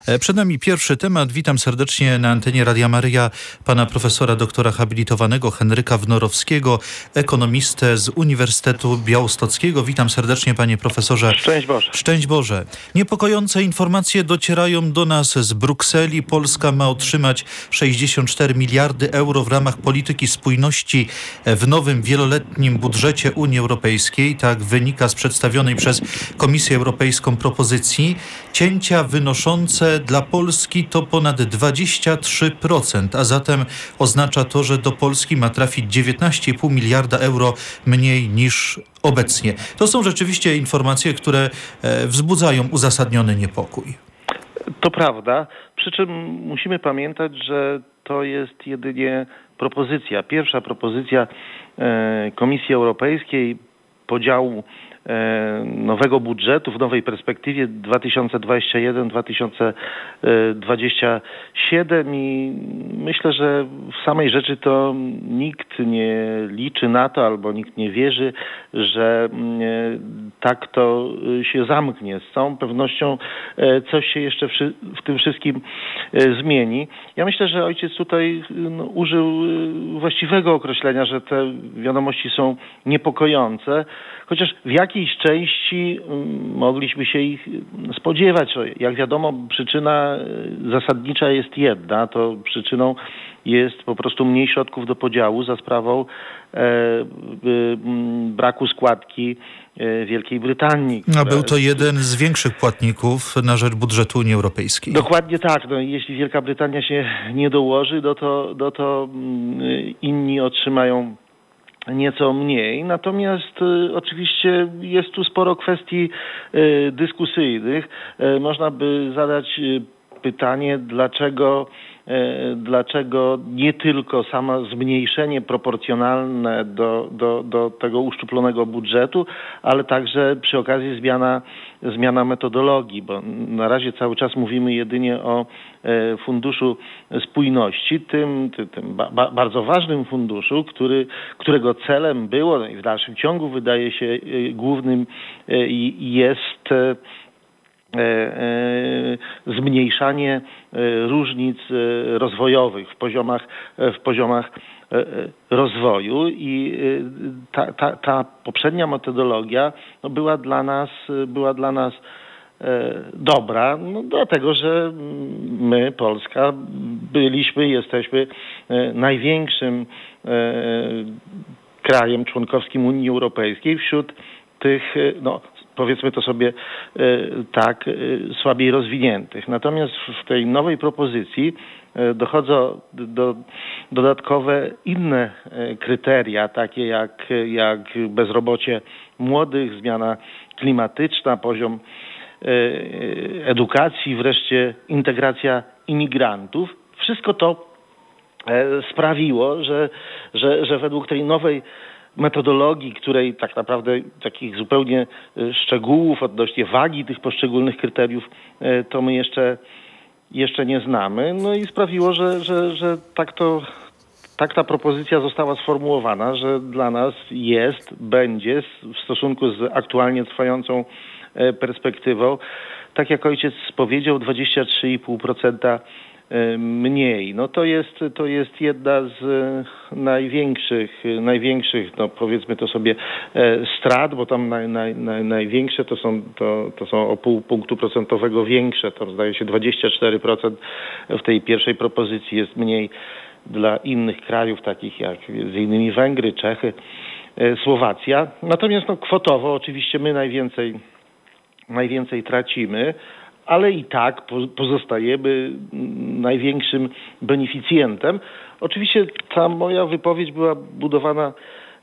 Przed nami pierwszy temat. Witam serdecznie na antenie Radia Maryja pana profesora doktora habilitowanego Henryka Wnorowskiego, ekonomistę z Uniwersytetu Białostockiego. Witam serdecznie, panie profesorze. Szczęść Boże. Szczęść Boże. Niepokojące informacje docierają do nas z Brukseli. Polska ma otrzymać 64 miliardy euro w ramach polityki spójności w nowym wieloletnim budżecie Unii Europejskiej. Tak wynika z przedstawionej przez Komisję Europejską propozycji. Cięcia wynoszące dla Polski to ponad 23%, a zatem oznacza to, że do Polski ma trafić 19,5 miliarda euro mniej niż obecnie. To są rzeczywiście informacje, które wzbudzają uzasadniony niepokój. To prawda, przy czym musimy pamiętać, że to jest jedynie propozycja. Pierwsza propozycja Komisji Europejskiej podziału nowego budżetu w nowej perspektywie 2021-2027 i myślę, że w samej rzeczy to nikt nie liczy na to albo nikt nie wierzy, że tak to się zamknie. Z całą pewnością coś się jeszcze w tym wszystkim zmieni. Ja myślę, że ojciec tutaj użył właściwego określenia, że te wiadomości są niepokojące, chociaż w jakiejś części mogliśmy się ich spodziewać. Jak wiadomo, przyczyna zasadnicza jest jedna. To przyczyną jest po prostu mniej środków do podziału za sprawą braku składki Wielkiej Brytanii. A był to jeden z większych płatników na rzecz budżetu Unii Europejskiej. Dokładnie tak. Jeśli Wielka Brytania się nie dołoży, to inni otrzymają nieco mniej. Natomiast oczywiście jest tu sporo kwestii dyskusyjnych. Można by zadać pytanie, dlaczego nie tylko samo zmniejszenie proporcjonalne do tego uszczuplonego budżetu, ale także przy okazji zmiana metodologii, bo na razie cały czas mówimy jedynie o Funduszu Spójności, tym bardzo ważnym funduszu, którego celem było, no i w dalszym ciągu wydaje się głównym jest zmniejszanie różnic rozwojowych w poziomach rozwoju i ta poprzednia metodologia była dla nas dobra, dlatego że my, Polska, jesteśmy największym krajem członkowskim Unii Europejskiej wśród tych, powiedzmy to sobie tak, słabiej rozwiniętych. Natomiast w tej nowej propozycji dochodzą dodatkowe inne kryteria, takie jak bezrobocie młodych, zmiana klimatyczna, poziom edukacji, wreszcie integracja imigrantów. Wszystko to sprawiło, że według tej nowej metodologii, której tak naprawdę takich zupełnie szczegółów odnośnie wagi tych poszczególnych kryteriów to my jeszcze nie znamy. No i sprawiło, że tak ta propozycja została sformułowana, że dla nas będzie w stosunku z aktualnie trwającą perspektywą, tak jak ojciec powiedział, 23,5% mniej. To jest jedna z największych, powiedzmy to sobie, strat, bo tam największe to są o pół punktu procentowego większe. To zdaje się 24% w tej pierwszej propozycji jest mniej dla innych krajów, takich jak między innymi Węgry, Czechy, Słowacja. Natomiast kwotowo oczywiście my najwięcej tracimy, ale i tak pozostajemy największym beneficjentem. Oczywiście ta moja wypowiedź była budowana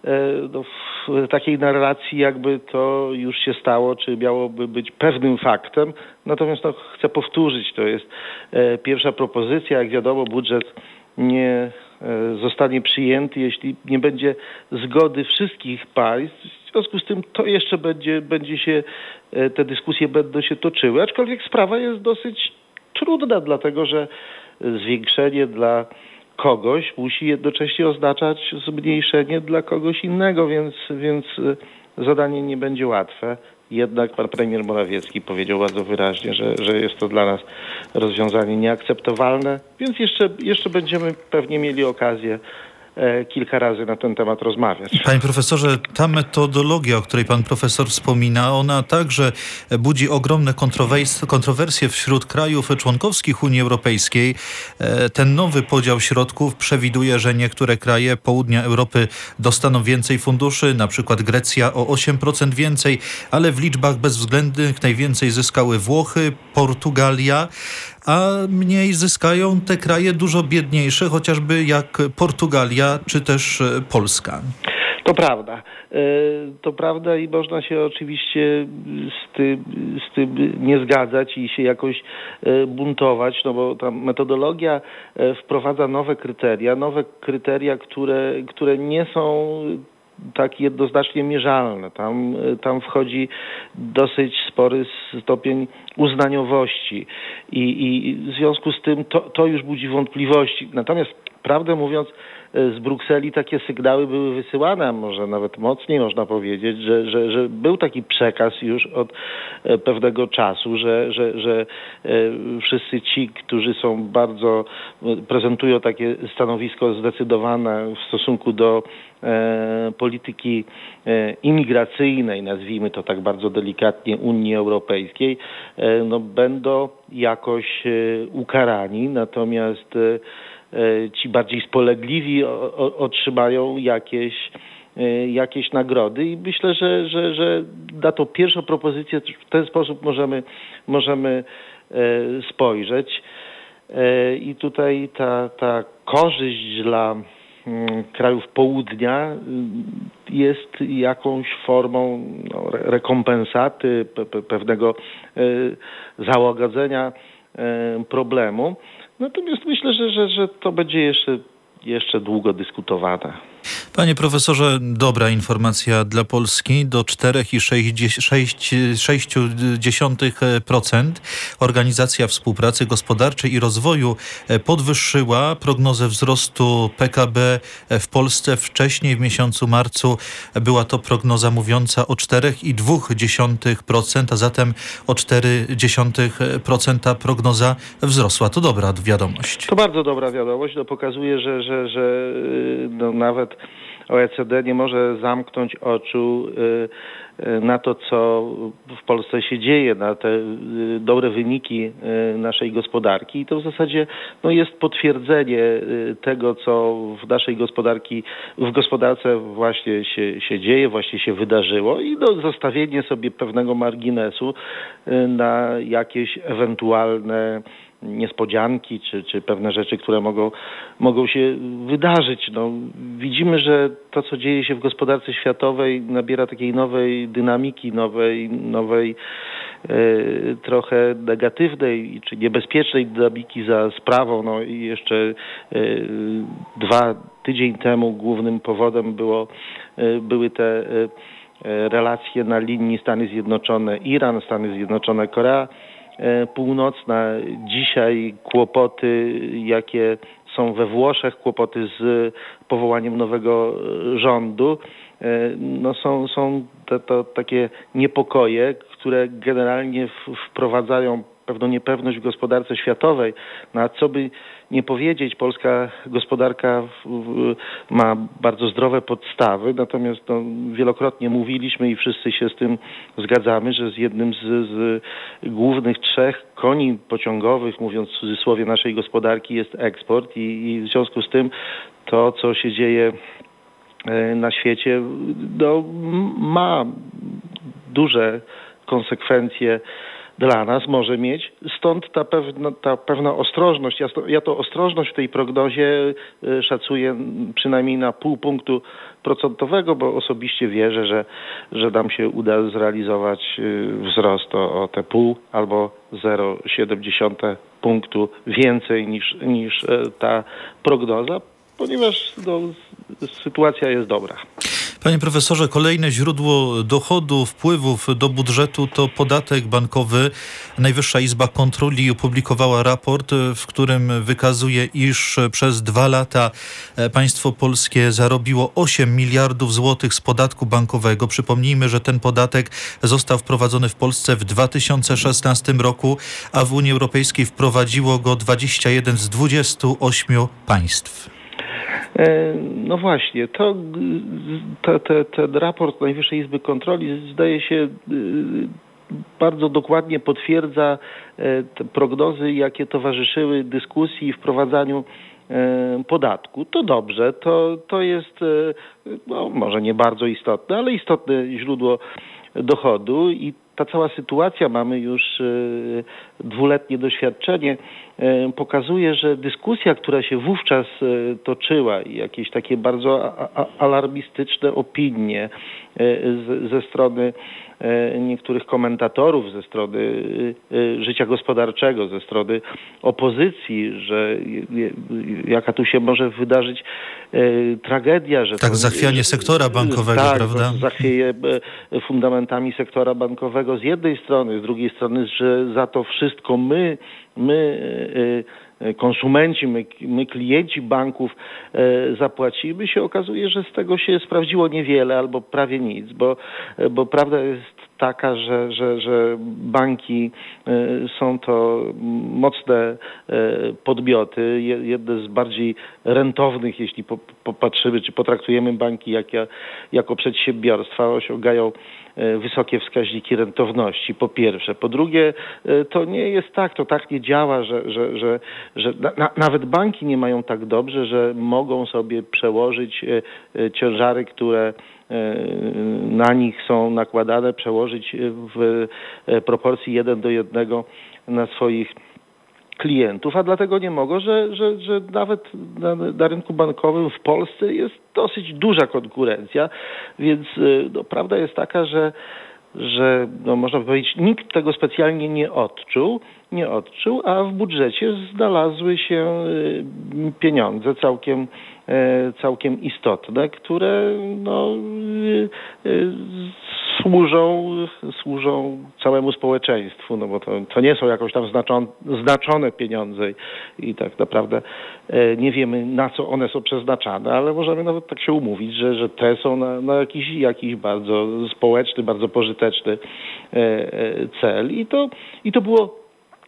w takiej narracji, jakby to już się stało, czy miałoby być pewnym faktem. Natomiast chcę powtórzyć, to jest pierwsza propozycja. Jak wiadomo, budżet nie zostanie przyjęty, jeśli nie będzie zgody wszystkich państw. W związku z tym to jeszcze te dyskusje będą się toczyły, aczkolwiek sprawa jest dosyć trudna, dlatego że zwiększenie dla kogoś musi jednocześnie oznaczać zmniejszenie dla kogoś innego, więc zadanie nie będzie łatwe. jednak pan premier Morawiecki powiedział bardzo wyraźnie, że jest to dla nas rozwiązanie nieakceptowalne, więc jeszcze będziemy pewnie mieli okazję kilka razy na ten temat rozmawiać. Panie profesorze, ta metodologia, o której pan profesor wspomina, ona także budzi ogromne kontrowersje wśród krajów członkowskich Unii Europejskiej. Ten nowy podział środków przewiduje, że niektóre kraje południa Europy dostaną więcej funduszy, na przykład Grecja o 8% więcej, ale w liczbach bezwzględnych najwięcej zyskały Włochy, Portugalia, a mniej zyskają te kraje dużo biedniejsze, chociażby jak Portugalia czy też Polska. To prawda i można się oczywiście z tym nie zgadzać i się jakoś buntować, no bo ta metodologia wprowadza nowe kryteria, które nie są tak jednoznacznie mierzalne. Tam wchodzi dosyć spory stopień uznaniowości i w związku z tym to już budzi wątpliwości. Natomiast prawdę mówiąc, z Brukseli takie sygnały były wysyłane, może nawet mocniej można powiedzieć, że był taki przekaz już od pewnego czasu, że wszyscy ci, którzy są prezentują takie stanowisko zdecydowane w stosunku do polityki imigracyjnej, nazwijmy to tak bardzo delikatnie, Unii Europejskiej, będą jakoś ukarani, natomiast ci bardziej spolegliwi otrzymają jakieś nagrody i myślę, że na tą pierwszą propozycję w ten sposób możemy spojrzeć. I tutaj ta korzyść dla krajów południa jest jakąś formą rekompensaty, pewnego załagodzenia problemu. Natomiast myślę, że to będzie jeszcze długo dyskutowane. Panie profesorze, dobra informacja dla Polski. Do 4,6% Organizacja Współpracy Gospodarczej i Rozwoju podwyższyła prognozę wzrostu PKB w Polsce. Wcześniej w miesiącu marcu była to prognoza mówiąca o 4,2%, a zatem o 0,4% prognoza wzrosła. To dobra wiadomość. To bardzo dobra wiadomość. To pokazuje, że nawet OECD nie może zamknąć oczu na to, co w Polsce się dzieje, na te dobre wyniki naszej gospodarki. I to w zasadzie jest potwierdzenie tego, co w naszej gospodarce właśnie się dzieje, właśnie się wydarzyło i zostawienie sobie pewnego marginesu na jakieś ewentualne niespodzianki, czy pewne rzeczy, które mogą się wydarzyć. Widzimy, że to, co dzieje się w gospodarce światowej, nabiera takiej nowej dynamiki, nowej trochę negatywnej, czy niebezpiecznej dynamiki za sprawą. I jeszcze tydzień temu głównym powodem były te relacje na linii Stany Zjednoczone-Iran, Stany Zjednoczone-Korea Północna. Dzisiaj kłopoty, jakie są we Włoszech, kłopoty z powołaniem nowego rządu. Są to takie niepokoje, które generalnie wprowadzają pewną niepewność w gospodarce światowej. A co by nie powiedzieć, polska gospodarka ma bardzo zdrowe podstawy, natomiast wielokrotnie mówiliśmy i wszyscy się z tym zgadzamy, że z jednym z głównych trzech koni pociągowych, mówiąc w cudzysłowie, naszej gospodarki jest eksport i w związku z tym to, co się dzieje na świecie, ma duże konsekwencje dla nas, może mieć. Stąd ta pewna ostrożność. Ja to ostrożność w tej prognozie szacuję przynajmniej na 0,5 punktu procentowego, bo osobiście wierzę, że nam się uda zrealizować wzrost o te 0,5 albo 0,7 punktu więcej niż ta prognoza, ponieważ sytuacja jest dobra. Panie profesorze, kolejne źródło dochodu, wpływów do budżetu to podatek bankowy. Najwyższa Izba Kontroli opublikowała raport, w którym wykazuje, iż przez 2 lata państwo polskie zarobiło 8 miliardów złotych z podatku bankowego. Przypomnijmy, że ten podatek został wprowadzony w Polsce w 2016 roku, a w Unii Europejskiej wprowadziło go 21 z 28 państw. No właśnie, ten raport Najwyższej Izby Kontroli zdaje się bardzo dokładnie potwierdza te prognozy, jakie towarzyszyły dyskusji i wprowadzaniu podatku. To dobrze, to jest może nie bardzo istotne, ale istotne źródło dochodu i ta cała sytuacja, mamy już 2-letnie doświadczenie, pokazuje, że dyskusja, która się wówczas toczyła i jakieś takie bardzo alarmistyczne opinie ze strony niektórych komentatorów, ze strony życia gospodarczego, ze strony opozycji, że jaka tu się może wydarzyć tragedia, że tak, zachwianie sektora bankowego, tak, prawda? Zachwieje fundamentami sektora bankowego z jednej strony, z drugiej strony, że za to wszystko my konsumenci, my klienci banków zapłacimy, się okazuje, że z tego się sprawdziło niewiele albo prawie nic, bo prawda jest taka, że banki są to mocne podmioty, jedne z bardziej rentownych, jeśli popatrzymy, czy potraktujemy banki jako przedsiębiorstwa, osiągają wysokie wskaźniki rentowności, po pierwsze. Po drugie, to nie jest tak, to tak nie działa, że nawet banki nie mają tak dobrze, że mogą sobie przełożyć ciężary, które na nich są nakładane, przełożyć w proporcji 1:1 na swoich klientów, a dlatego nie mogą, że nawet na rynku bankowym w Polsce jest dosyć duża konkurencja, więc prawda jest taka, że można by powiedzieć, nikt tego specjalnie nie odczuł, a w budżecie znalazły się pieniądze całkiem istotne, które służą całemu społeczeństwu, no bo to nie są jakoś tam znaczone pieniądze i tak naprawdę nie wiemy, na co one są przeznaczane, ale możemy nawet tak się umówić, że te są na jakiś bardzo społeczny, bardzo pożyteczny cel i to było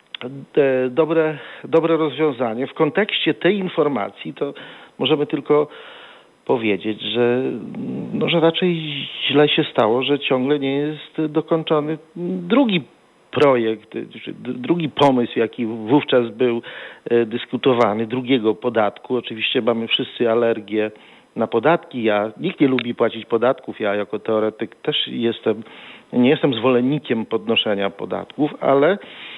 dobre rozwiązanie. W kontekście tej informacji to możemy tylko powiedzieć, że raczej źle się stało, że ciągle nie jest dokończony drugi projekt, drugi pomysł, jaki wówczas był dyskutowany, drugiego podatku. Oczywiście mamy wszyscy alergię na podatki. Nikt nie lubi płacić podatków. Ja jako teoretyk też nie jestem zwolennikiem podnoszenia podatków, ale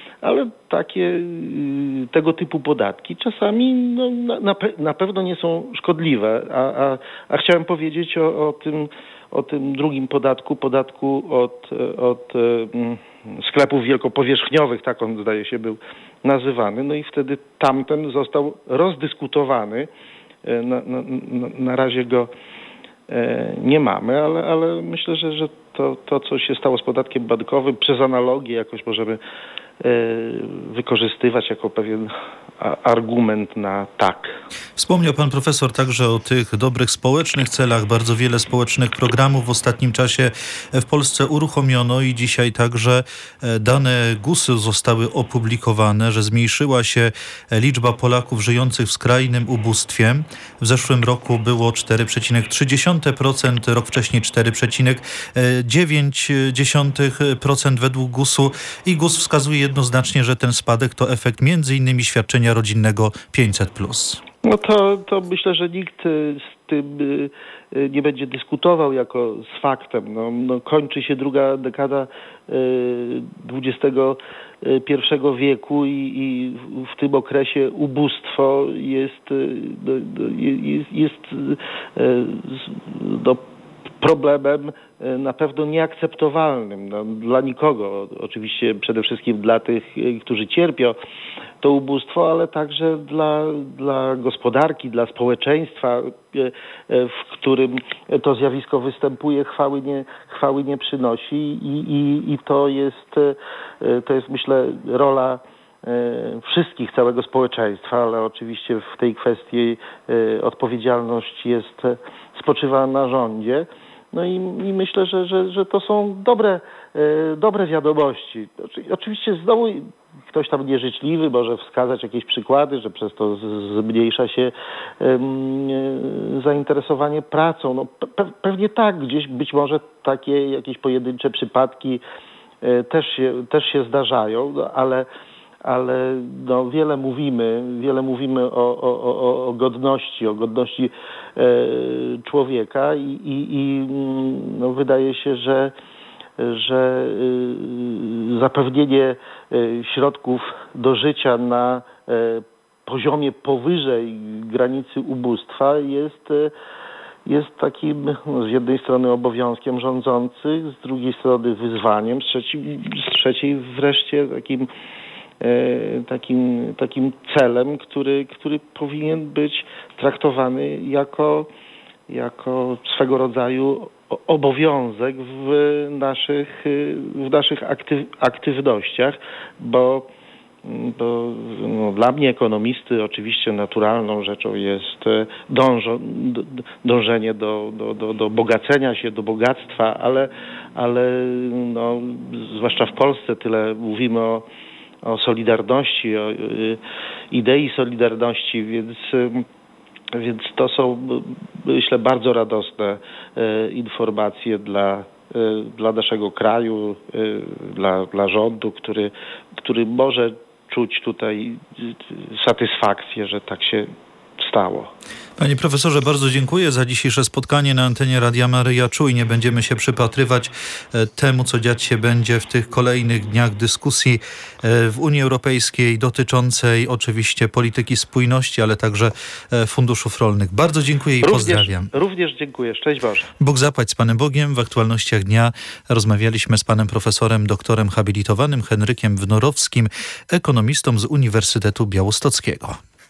tego typu podatki czasami na pewno nie są szkodliwe. A chciałem powiedzieć o tym drugim podatku od sklepów wielkopowierzchniowych, tak on zdaje się był nazywany. No i wtedy tamten został rozdyskutowany. Na razie go nie mamy, ale myślę, że to, co się stało z podatkiem bankowym, przez analogię jakoś możemy wykorzystywać jako pewien argument na tak. Wspomniał pan profesor także o tych dobrych społecznych celach. Bardzo wiele społecznych programów w ostatnim czasie w Polsce uruchomiono i dzisiaj także dane GUS-u zostały opublikowane, że zmniejszyła się liczba Polaków żyjących w skrajnym ubóstwie. W zeszłym roku było 4,3%, rok wcześniej 4,9% według GUS-u i GUS wskazuje jednoznacznie, że ten spadek to efekt m.in. świadczenia rodzinnego 500+. No to myślę, że nikt z tym nie będzie dyskutował jako z faktem. Kończy się druga dekada XXI wieku i w tym okresie ubóstwo jest problemem na pewno nieakceptowalnym dla nikogo. Oczywiście przede wszystkim dla tych, którzy cierpią to ubóstwo, ale także dla gospodarki, dla społeczeństwa, w którym to zjawisko występuje, chwały nie przynosi i to jest myślę rola wszystkich, całego społeczeństwa, ale oczywiście w tej kwestii odpowiedzialność spoczywa na rządzie. No i myślę, że to są dobre wiadomości. Oczywiście znowu ktoś tam nieżyczliwy może wskazać jakieś przykłady, że przez to zmniejsza się zainteresowanie pracą. No, pewnie tak, gdzieś być może takie jakieś pojedyncze przypadki też się zdarzają, no, ale no, wiele mówimy o godności człowieka i no, wydaje się, że zapewnienie środków do życia na poziomie powyżej granicy ubóstwa jest takim z jednej strony obowiązkiem rządzących, z drugiej strony wyzwaniem, z trzeciej wreszcie takim celem, który powinien być traktowany jako swego rodzaju obowiązek w naszych aktywnościach, bo no, dla mnie ekonomisty oczywiście naturalną rzeczą jest dążenie do bogacenia się, do bogactwa, ale no, zwłaszcza w Polsce tyle mówimy o solidarności, o idei solidarności, więc to są, myślę, bardzo radosne informacje dla naszego kraju, dla rządu, który może czuć tutaj satysfakcję, że tak się stało. Panie profesorze, bardzo dziękuję za dzisiejsze spotkanie na antenie Radia Maryja. Czujnie będziemy się przypatrywać temu, co dziać się będzie w tych kolejnych dniach dyskusji w Unii Europejskiej dotyczącej oczywiście polityki spójności, ale także funduszów rolnych. Bardzo dziękuję i pozdrawiam. Również dziękuję. Szczęść Boże. Bóg zapłać z Panem Bogiem. W aktualnościach dnia rozmawialiśmy z panem profesorem, doktorem habilitowanym Henrykiem Wnorowskim, ekonomistą z Uniwersytetu Białostockiego.